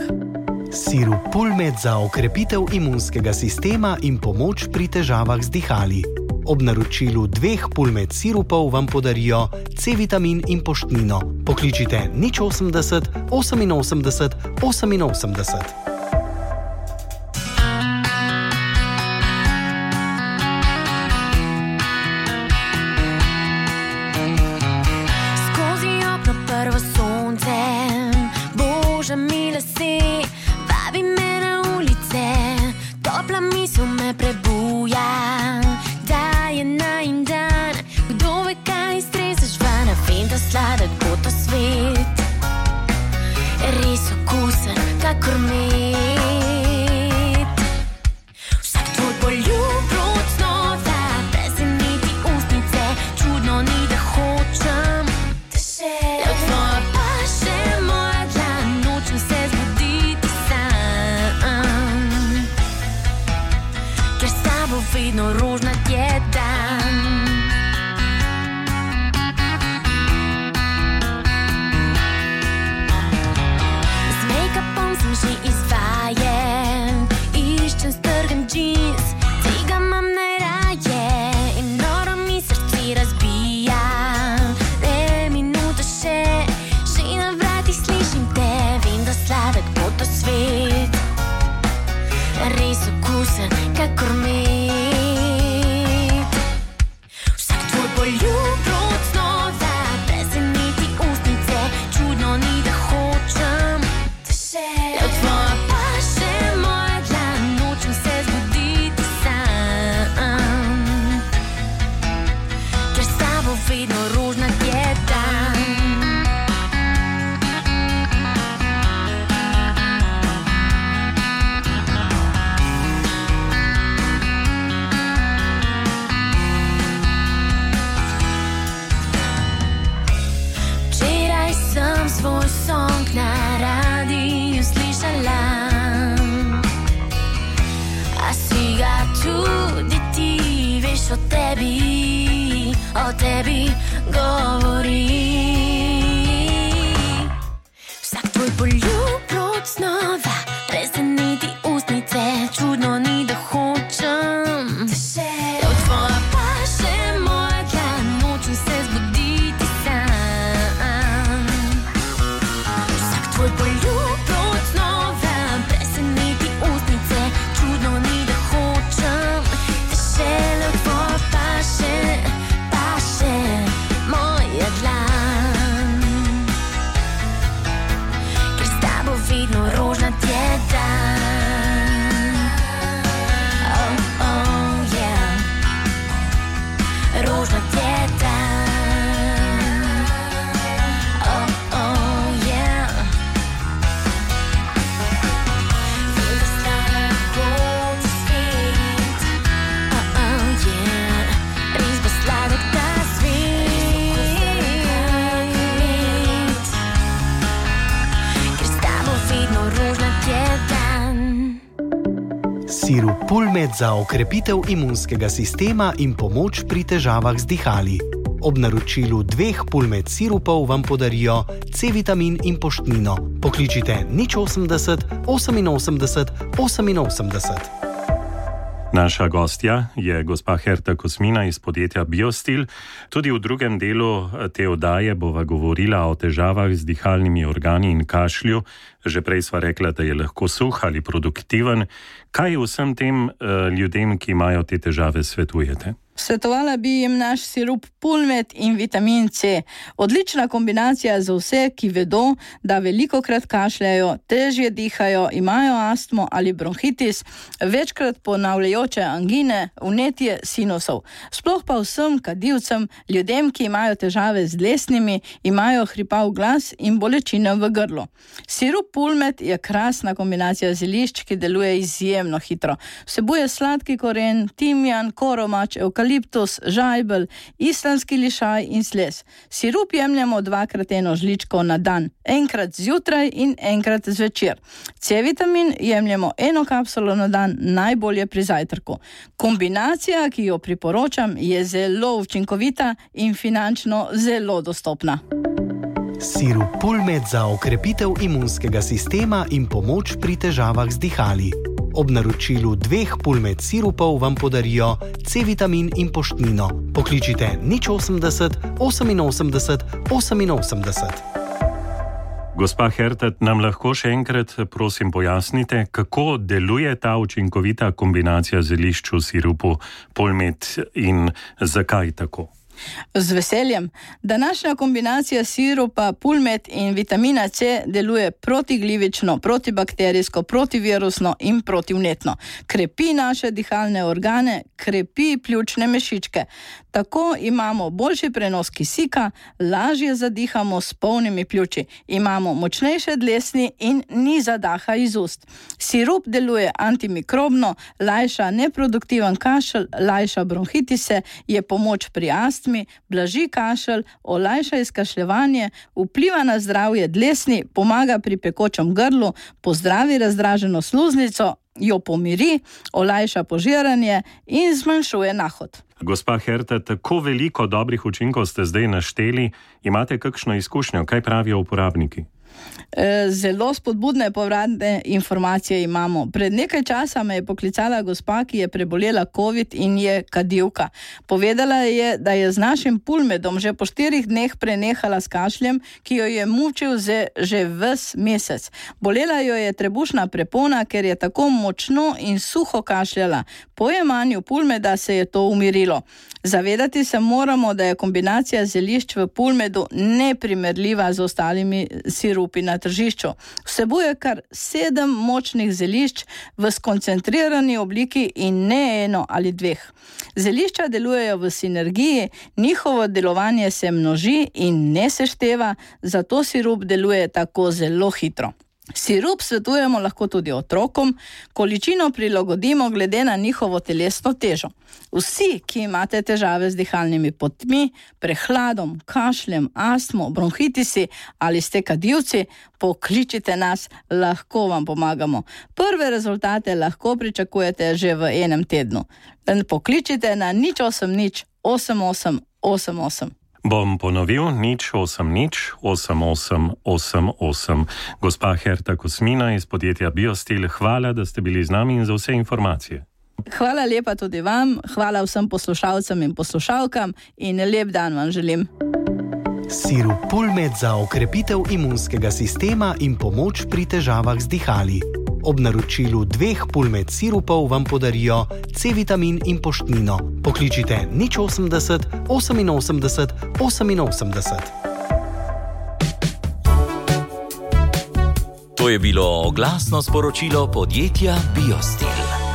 Sirup Pulmet za okrepitev imunskega sistema in pomoč pri težavah z dihali. Ob naročilu dveh Pulmet sirupov vam podarijo C-vitamin in poštnino. Pokličite nič osemdeset oseminosemdeset oseminosemdeset. Sladek bo to svet, res okusen, kakor med. kakor med. Vsak tvoj poljub rod znova preseneti ustnice, čudno ni, da hočem te še. Le v tvoja paše moja dlan, nočem se zbuditi sam, ker s tabo vedno rožnat je dan. Svoj song na radiju slišala, a si ga tudi ti, veš, o tebi, o tebi govori. Vsak tvoj poljub rod znova preseneti ustnice, čudno ni, da hočem te še. Od tvoja paše moja dlan, nočem se zbuditi sam. Tvoj poljub rod znova preseneti ustnice, čudno ni, da hočem te še. Le v tvoja paše, paše moja dlan, ker s tabo vedno rožnat je dan. Oh, oh, yeah, rožnat je dan. Oh, oh, yeah. Sirup Pulmet za okrepitev imunskega sistema in pomoč pri težavah z dihali. Ob naročilu dveh Pulmet sirupov vam podarijo C-vitamin in poštnino. Pokličite nič osemdeset oseminosemdeset oseminosemdeset. Naša gostja je gospa Herta Kosmina iz podjetja Biostil. Tudi v drugem delu te oddaje bova govorila o težavah z dihalnimi organi in kašlju. Že prej sva rekla, da je lahko suh ali produktiven. Kaj vsem tem uh, ljudem, ki imajo te težave, svetujete? Svetovala bi jim naš sirup Pulmet in vitamin C. Odlična kombinacija za vse, ki vedo, da velikokrat kašljajo, težje dihajo, imajo astmo ali bronhitis, večkrat ponavljajoče angine, vnetje sinusov. Sploh pa vsem kadilcem, ljudem, ki imajo težave z dlesnimi, imajo hripav glas in bolečine v grlu. Sirup Pulmet je krasna kombinacija zelišč, ki deluje izjemno hitro. Vsebuje sladki koren, timjan, koromač, evkaliptus, žajbelj, islandski lišaj in sles. Sirup jemljemo dvakrat eno žličko na dan, enkrat zjutraj in enkrat zvečer. C-vitamin jemljemo eno kapsulo na dan, najbolje pri zajtrku. Kombinacija, ki jo priporočam, je zelo učinkovita in finančno zelo dostopna. Sirup Pulmet za okrepitev imunskega sistema in pomoč pri težavah z dihali. Ob naročilu dveh Pulmet sirupov vam podarijo C-vitamin in poštnino. Pokličite nič osemdeset oseminosemdeset oseminosemdeset. Gospa Herta, nam lahko še enkrat, prosim, pojasnite, kako deluje ta učinkovita kombinacija zelišč v sirupu Pulmet in zakaj tako? Z veseljem. Današnja kombinacija sirupa Pulmet in vitamina C deluje protiglivično, protibakterijsko, protivirusno in protivnetno. Krepi naše dihalne organe, krepi pljučne mešičke. Tako imamo boljši prenos kisika, lažje zadihamo s polnimi pljuči. Imamo močnejše dlesni in ni zadaha iz ust. Sirup deluje antimikrobno, lajša neproduktiven kašelj, lajša bronhitise, je pomoč pri astmi, blaži kašelj, olajša izkašljevanje, vpliva na zdravje dlesni, pomaga pri pekočem grlu, pozdravi razdraženo sluznico, jo pomiri, olajša požiranje in zmanjšuje nahod. Gospa Herta, tako veliko dobrih učinkov ste zdaj našteli. Imate kakšno izkušnjo? Kaj pravijo uporabniki? Zelo spodbudne povratne informacije imamo. Pred nekaj časa me je poklicala gospa, ki je prebolela COVID in je kadilka. Povedala je, da je z našim pulmedom že po štirih dneh prenehala s kašljem, ki jo je mučil že, že ves mesec. Bolela jo je trebušna prepona, ker je tako močno in suho kašljala. Po jemanju pulmeda se je to umirilo. Zavedati se moramo, da je kombinacija zelišč v pulmedu neprimerljiva z ostalimi sirupi na tržišču. Vsebuje kar sedem močnih zelišč v skoncentrirani obliki in ne eno ali dveh. Zelišča delujejo v sinergiji, njihovo delovanje se množi in ne sešteva, zato sirup deluje tako zelo hitro. Sirup svetujemo lahko tudi otrokom, količino prilagodimo glede na njihovo telesno težo. Vsi, ki imate težave z dihalnimi potmi, prehladom, kašljem, astmo, bronhitisi ali ste kadilci, pokličite nas, lahko vam pomagamo. Prve rezultate lahko pričakujete že v enem tednu. Pokličite na nič osem nič osem osem osem osem. Bom ponovil, nič osem nič osem osem osem osem. Gospa Herta Kosmina iz podjetja Biostil, hvala, da ste bili z nami in za vse informacije. Hvala lepa tudi vam, hvala vsem poslušalcem in poslušalkam in lep dan vam želim. Sirup Pulmed za okrepitev imunskega sistema in pomoč pri težavah z dihali. Ob naročilu dveh Pulmed sirupov vam podarijo C-vitamin in poštnino. Pokličite nič osemdeset oseminosemdeset oseminosemdeset. To je bilo oglasno sporočilo podjetja Biostil.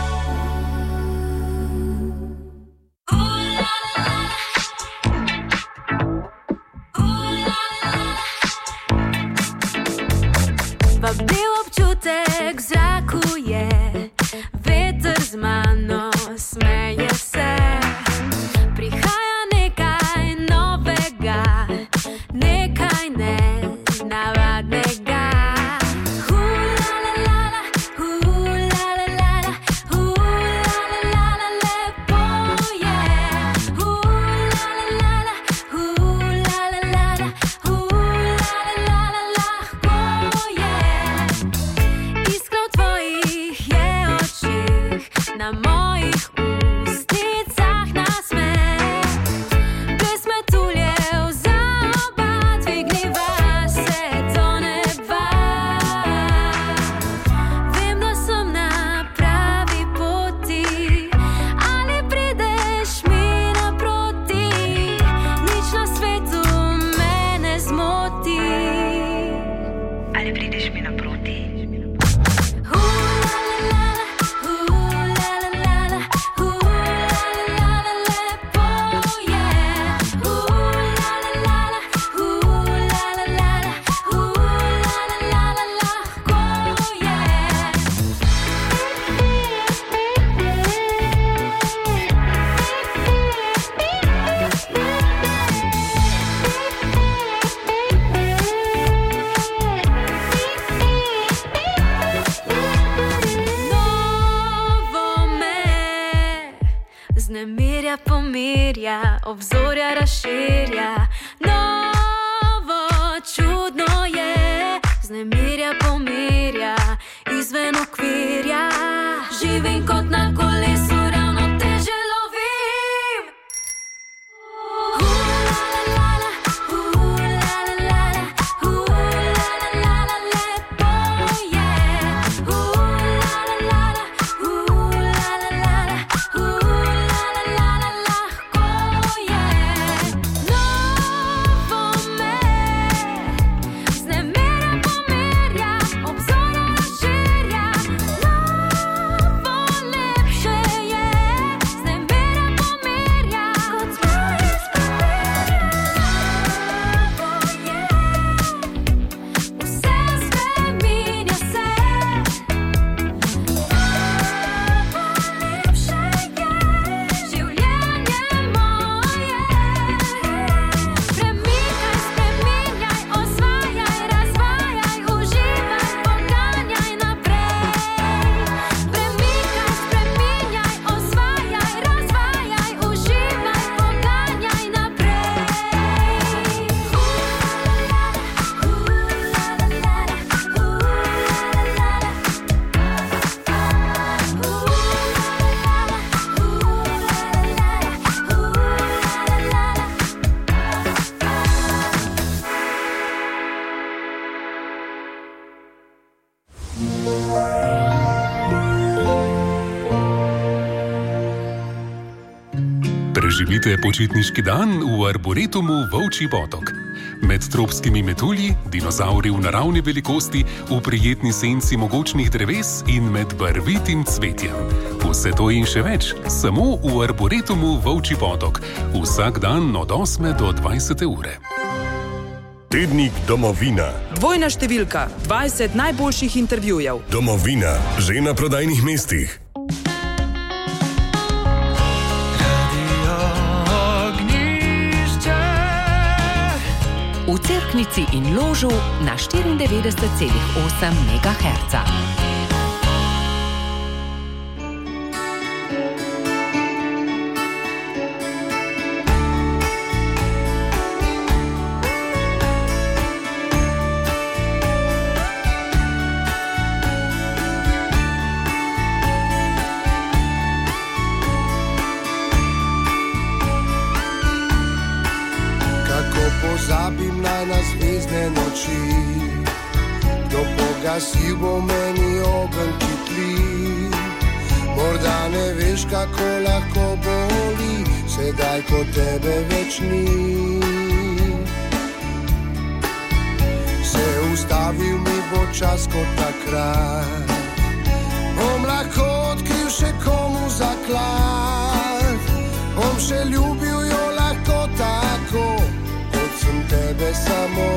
Vabil občutek zraku je, veter z mano smeje se. Prihaja nekaj novega, nekaj nenavadnega. Hu-la-la-la-la, hu-la-la-la-la, hu-la-la-la-la, lepo je. Hu-la-la-la-la, hu-la-la-la-la, hu-la-la-la-la, lahko je. Iskra v tvojih je očih, na mojih ustnicah nasmeh. Pesme tuljev za oba, dvigniva se do neba. Vem, da sem na pravi poti, ali prideš mi naproti. Nič na svetu me ne zmoti. Ali prideš mi naproti? Hu-la-la-la-la, hu-la-la-la-la, hu-la-la-la-la, lepo je. Hu-la-la-la-la, hu-la-la-la-la, hu-la-la-la-la, lahko je. Novo me znemirja, pomirja, obzorja razširja. Novo čudno je, znemirja, pomirja, izven okvirja. Živim kot na kolesu, ravno teže lovim. Hu-la-la-la-la, hu-la-la-la-la, hu-la-la-la-la, lepo je. Hu-la-la-la-la, hu-la-la-la-la, hu-la-la-la-la, lahko je. Novo Doživite počitniški dan v Arboretumu Volčji potok. Med tropskimi metulji, dinozavri v naravni velikosti, v prijetni senci mogočnih dreves in med barvitim cvetjem. Vse to in še več, samo v Arboretumu Volčji potok. Vsak dan od osme do dvajsete ure. Tednik Domovina. Dvojna številka, dvajset najboljših intervjujev. Domovina, že na prodajnih mestih. V Cerknici in Ložu na štiriindevetdeset celih osem megaherca. Pozabim naj na zvezdne noči, kdo pogasil bo meni ogenj, ki tli. Morda ne veš, kako lahko boli, sedaj ko tebe več ni. Se ustavil mi bo čas kot takrat, bom lahko odkril še komu zaklad, bom še ljubil jo lahko tako, sem tebe samo.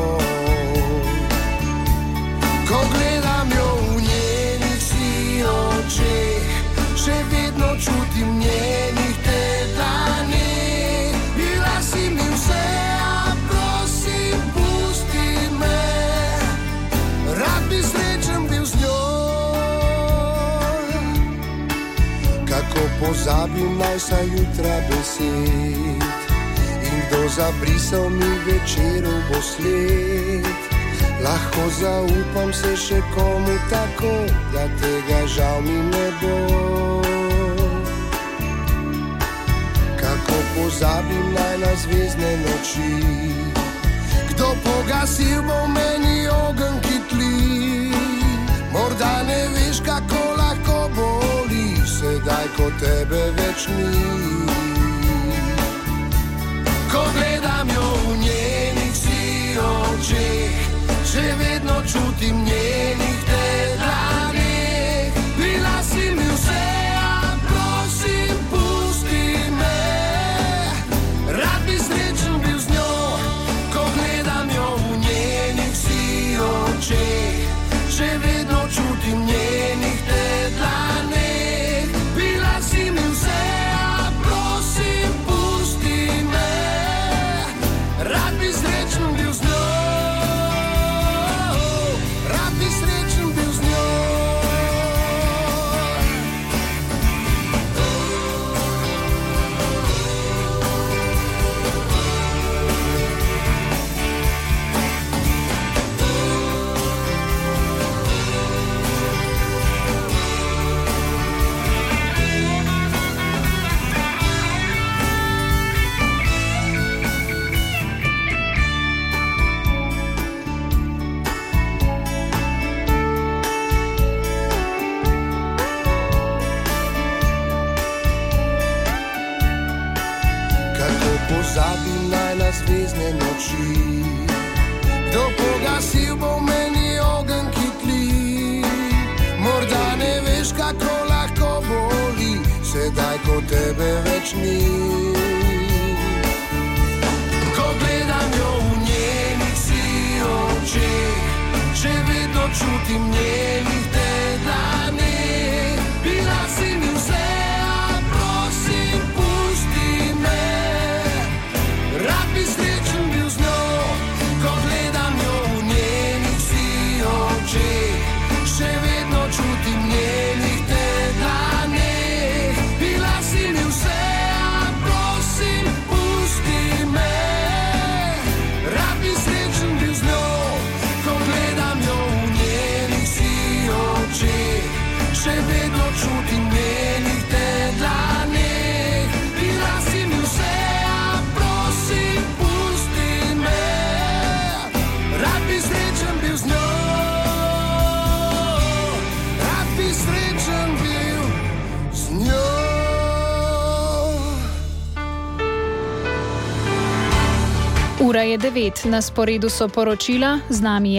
Ko gledam jo v njenih si očeh, še vedno čutim njenih te dlani. Bila si mi vse, a prosim, pusti me, rad bi srečen bil z njo. Kako pozabim naj sa jutra besed, kdo zabrisal mi večerov bo sled. Lahko zaupam se še komu tako, da tega žal mi ne bo. Kako pozabim naj na zvezdne noči, kdo pogasil bo meni ogenj, ki tli. Morda ne veš, kako lahko boli, sedaj ko tebe več ni. Ko gledam jo v njenih si očeh, še vedno čutim njenih te dlani. Bila si mi vse, a prosim, pusti me, rad bi srečen bil z njo. Ko gledam jo v njenih si očeh, še vedno čutim njenih te dlani. Bila si mi vse, a prosim, pusti me, rad bi srečen bil z njo, rad bi srečen bil z njo. Pozabim naj na zvezdne noči, kdo pogasil bo meni ogenj, ki tli. Morda ne veš, kako lahko boli, sedaj ko tebe več ni. Ko gledam jo v njenih si očeh, še vedno čutim njenih te dlani. Bila si mi vse, a prosim, pusti me, rad bi srečen bil z njo. Ko gledam jo v njenih si očeh, še vedno čutim njenih te dlani. Bila si mi vse, a prosim, pusti me, rad bi srečen bil z njo. Ko gledam jo v njenih si Ura je devet, na sporedu so poročila, z nami je